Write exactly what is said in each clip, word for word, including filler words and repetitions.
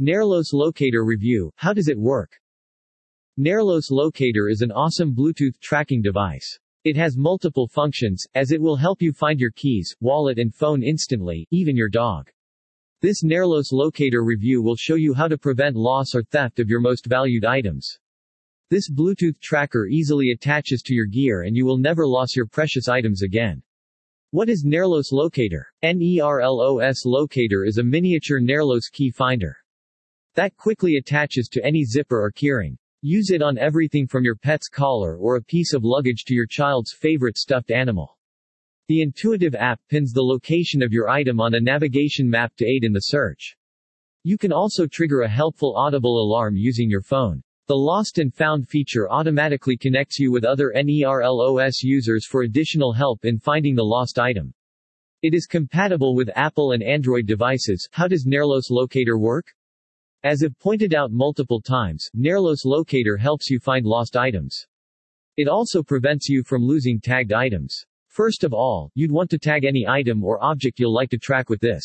Nerlos Locator Review. How does it work? Nerlos Locator is an awesome Bluetooth tracking device. It has multiple functions, as it will help you find your keys, wallet and phone instantly, even your dog. This Nerlos Locator Review will show you how to prevent loss or theft of your most valued items. This Bluetooth tracker easily attaches to your gear and you will never lose your precious items again. What is Nerlos Locator? Nerlos Locator is a miniature Nerlos key finder that quickly attaches to any zipper or keyring. Use it on everything from your pet's collar or a piece of luggage to your child's favorite stuffed animal. The intuitive app pins the location of your item on a navigation map to aid in the search. You can also trigger a helpful audible alarm using your phone. The Lost and Found feature automatically connects you with other Nerlos users for additional help in finding the lost item. It is compatible with Apple and Android devices. How does Nerlos Locator work? As I've pointed out multiple times, Nerlos Locator helps you find lost items. It also prevents you from losing tagged items. First of all, you'd want to tag any item or object you'll like to track with this.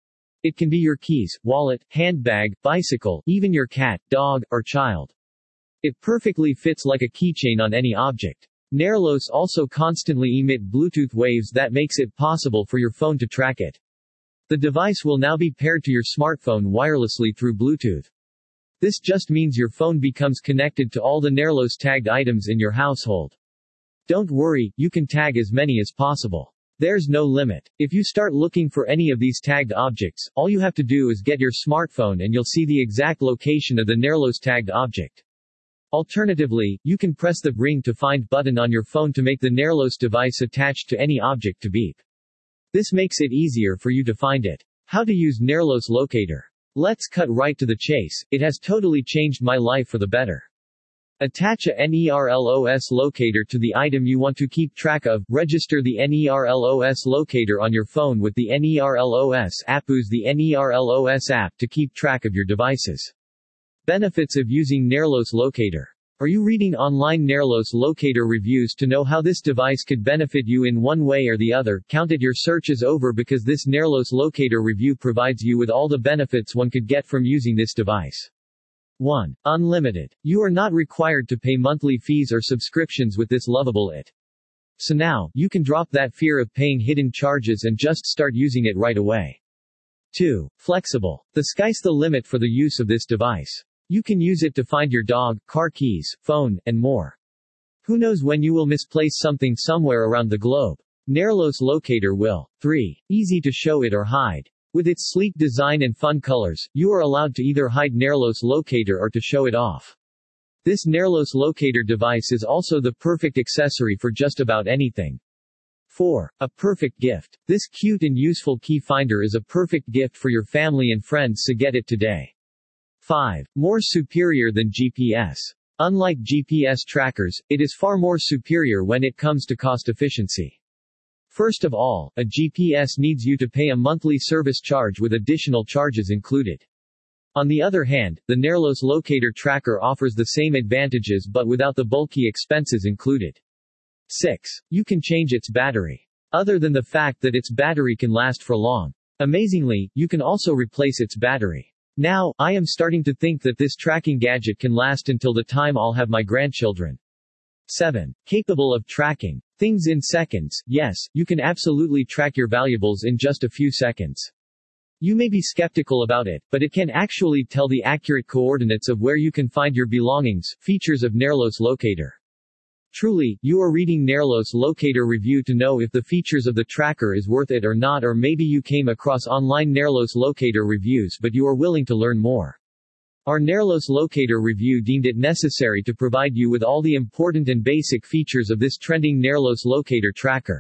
It can be your keys, wallet, handbag, bicycle, even your cat, dog, or child. It perfectly fits like a keychain on any object. Nerlos also constantly emit Bluetooth waves that makes it possible for your phone to track it. The device will now be paired to your smartphone wirelessly through Bluetooth. This just means your phone becomes connected to all the Nerlos tagged items in your household. Don't worry, you can tag as many as possible. There's no limit. If you start looking for any of these tagged objects, all you have to do is get your smartphone and you'll see the exact location of the Nerlos tagged object. Alternatively, you can press the Bring to Find button on your phone to make the Nerlos device attached to any object to beep. This makes it easier for you to find it. How to use Nerlos Locator. Let's cut right to the chase. It has totally changed my life for the better. Attach a Nerlos locator to the item you want to keep track of. Register the Nerlos locator on your phone with the Nerlos app. Use the Nerlos app to keep track of your devices. Benefits of using Nerlos Locator. Are you reading online Nerlos Locator reviews to know how this device could benefit you in one way or the other? Counted your search is over because this Nerlos Locator review provides you with all the benefits one could get from using this device. one. Unlimited. You are not required to pay monthly fees or subscriptions with this lovable it. So now, you can drop that fear of paying hidden charges and just start using it right away. two. Flexible. The sky's the limit for the use of this device. You can use it to find your dog, car keys, phone, and more. Who knows when you will misplace something somewhere around the globe? Nerlos Locator will. three. Easy to show it or hide. With its sleek design and fun colors, you are allowed to either hide Nerlos Locator or to show it off. This Nerlos Locator device is also the perfect accessory for just about anything. four. A perfect gift. This cute and useful key finder is a perfect gift for your family and friends, so get it today. five. More superior than G P S. Unlike G P S trackers, it is far more superior when it comes to cost efficiency. First of all, a G P S needs you to pay a monthly service charge with additional charges included. On the other hand, the Nerlos Locator tracker offers the same advantages but without the bulky expenses included. six. You can change its battery. Other than the fact that its battery can last for long. Amazingly, you can also replace its battery. Now, I am starting to think that this tracking gadget can last until the time I'll have my grandchildren. seven. Capable of tracking things in seconds. Yes, you can absolutely track your valuables in just a few seconds. You may be skeptical about it, but it can actually tell the accurate coordinates of where you can find your belongings. Features of Nerlos Locator. Truly, you are reading Nerlos Locator review to know if the features of the tracker is worth it or not, or maybe you came across online Nerlos Locator reviews but you are willing to learn more. Our Nerlos Locator review deemed it necessary to provide you with all the important and basic features of this trending Nerlos Locator tracker.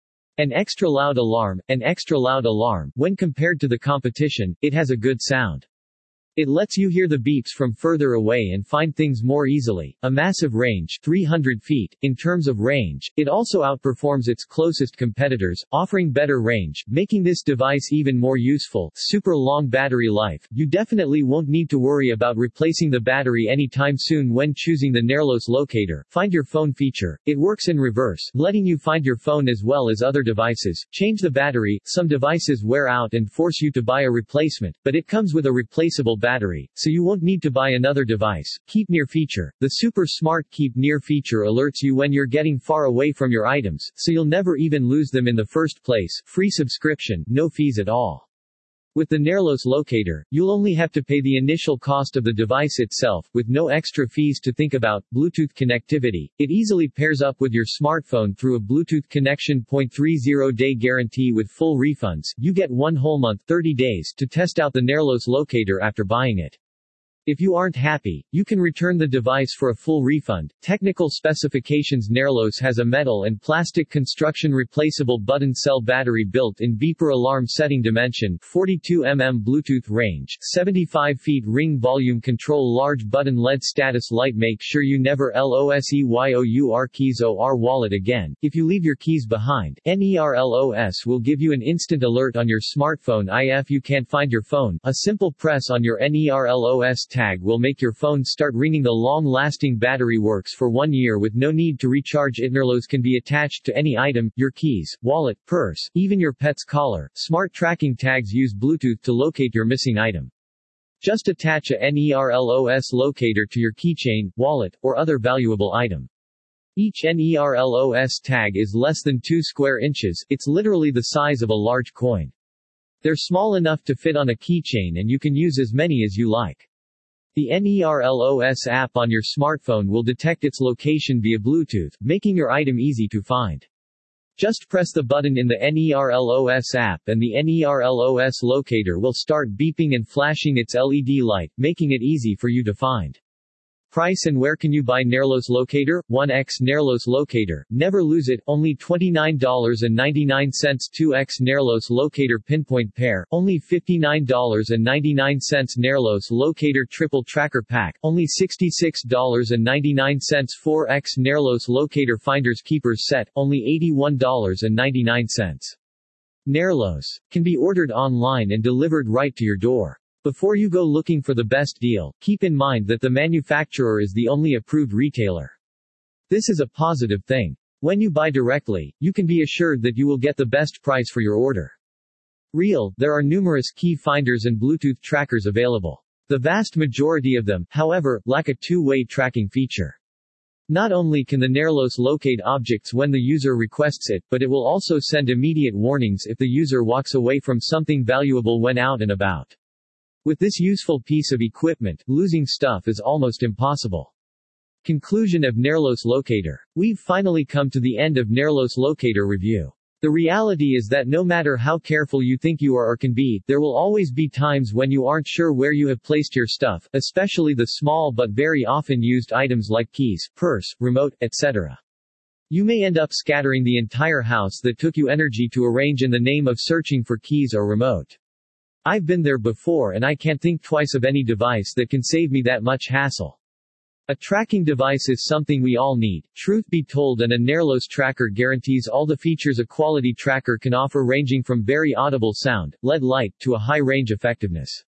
An extra loud alarm. An extra loud alarm. When compared to the competition, it has a good sound. It lets you hear the beeps from further away and find things more easily. A massive range, three hundred feet. In terms of range, it also outperforms its closest competitors, offering better range, making this device even more useful. Super long battery life. You definitely won't need to worry about replacing the battery anytime soon when choosing the Nerlos Locator. Find your phone feature. It works in reverse, letting you find your phone as well as other devices. Change the battery. Some devices wear out and force you to buy a replacement, but it comes with a replaceable battery, so you won't need to buy another device. Keep Near feature. The super smart Keep Near feature alerts you when you're getting far away from your items, so you'll never even lose them in the first place. Free subscription, no fees at all. With the Nerlos locator, you'll only have to pay the initial cost of the device itself, with no extra fees to think about. Bluetooth connectivity. It easily pairs up with your smartphone through a Bluetooth connection. thirty day guarantee with full refunds. You get one whole month, thirty days, to test out the Nerlos locator after buying it. If you aren't happy, you can return the device for a full refund. Technical specifications. Nerlos has a metal and plastic construction replaceable button cell battery built-in beeper alarm setting dimension, forty-two millimeters Bluetooth range, seventy-five feet ring volume control large button L E D status light. Make sure you never lose your keys or wallet again. If you leave your keys behind, Nerlos will give you an instant alert on your smartphone. If you can't find your phone, a simple press on your Nerlos tag will make your phone start ringing. The long-lasting battery works for one year with no need to recharge it. Nerlos can be attached to any item, your keys, wallet, purse, even your pet's collar. Smart tracking tags use Bluetooth to locate your missing item. Just attach a Nerlos locator to your keychain, wallet, or other valuable item. Each Nerlos tag is less than two square inches, it's literally the size of a large coin. They're small enough to fit on a keychain and you can use as many as you like. The Nerlos app on your smartphone will detect its location via Bluetooth, making your item easy to find. Just press the button in the Nerlos app and the Nerlos locator will start beeping and flashing its L E D light, making it easy for you to find. Price and where can you buy Nerlos locator? one X Nerlos locator, never lose it, only twenty-nine ninety-nine. two X Nerlos locator pinpoint pair, only fifty-nine ninety-nine. Nerlos locator triple tracker pack, only sixty-six ninety-nine. four X Nerlos locator finders keepers set, only eighty-one ninety-nine. Nerlos can be ordered online and delivered right to your door. Before you go looking for the best deal, keep in mind that the manufacturer is the only approved retailer. This is a positive thing. When you buy directly, you can be assured that you will get the best price for your order. Real, there are numerous key finders and Bluetooth trackers available. The vast majority of them, however, lack a two-way tracking feature. Not only can the Nerlos locate objects when the user requests it, but it will also send immediate warnings if the user walks away from something valuable when out and about. With this useful piece of equipment, losing stuff is almost impossible. Conclusion of Nerlos locator. We've finally come to the end of Nerlos locator review. The reality is that no matter how careful you think you are or can be, there will always be times when you aren't sure where you have placed your stuff, especially the small but very often used items like keys, purse, remote, et cetera. You may end up scattering the entire house that took you energy to arrange in the name of searching for keys or remote. I've been there before and I can't think twice of any device that can save me that much hassle. A tracking device is something we all need, truth be told, and a Nerlos tracker guarantees all the features a quality tracker can offer, ranging from very audible sound, L E D light, to a high range effectiveness.